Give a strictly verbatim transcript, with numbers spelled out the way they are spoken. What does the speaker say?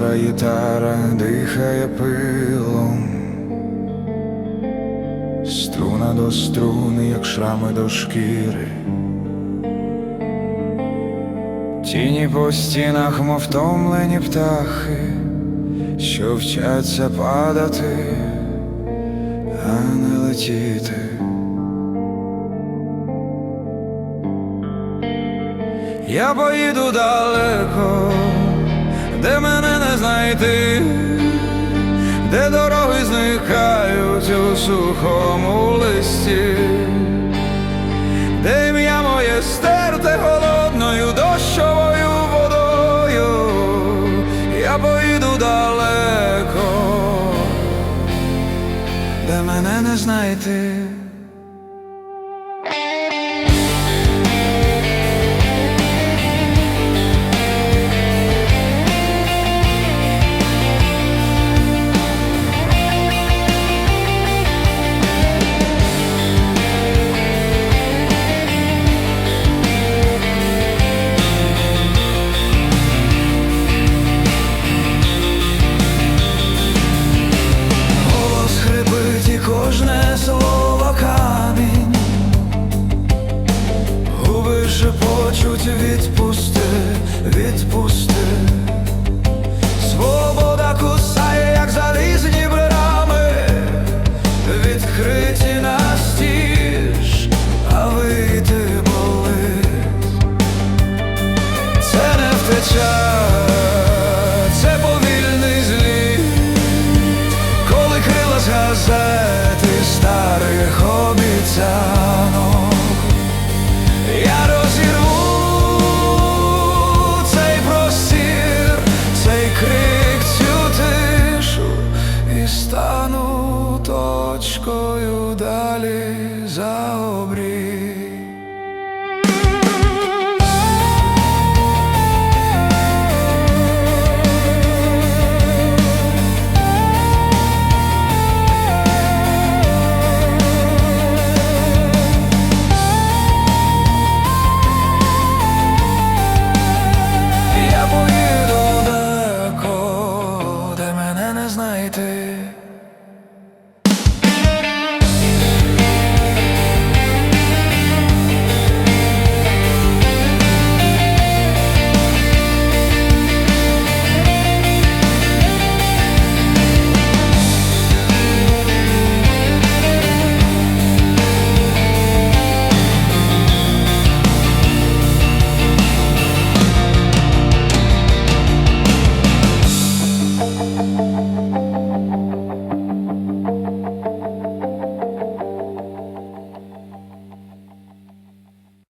стара гітара дихає пилом, струна до струни, як шрами до шкіри. Тіні по стінах, мов втомлені птахи, що вчаться падати, а не летіти. Я поїду далеко, де мене не знайти, де дороги зникають у сухому листі, де ім'я моє стерте холодною дощовою водою. Я поїду далеко, де мене не знайти.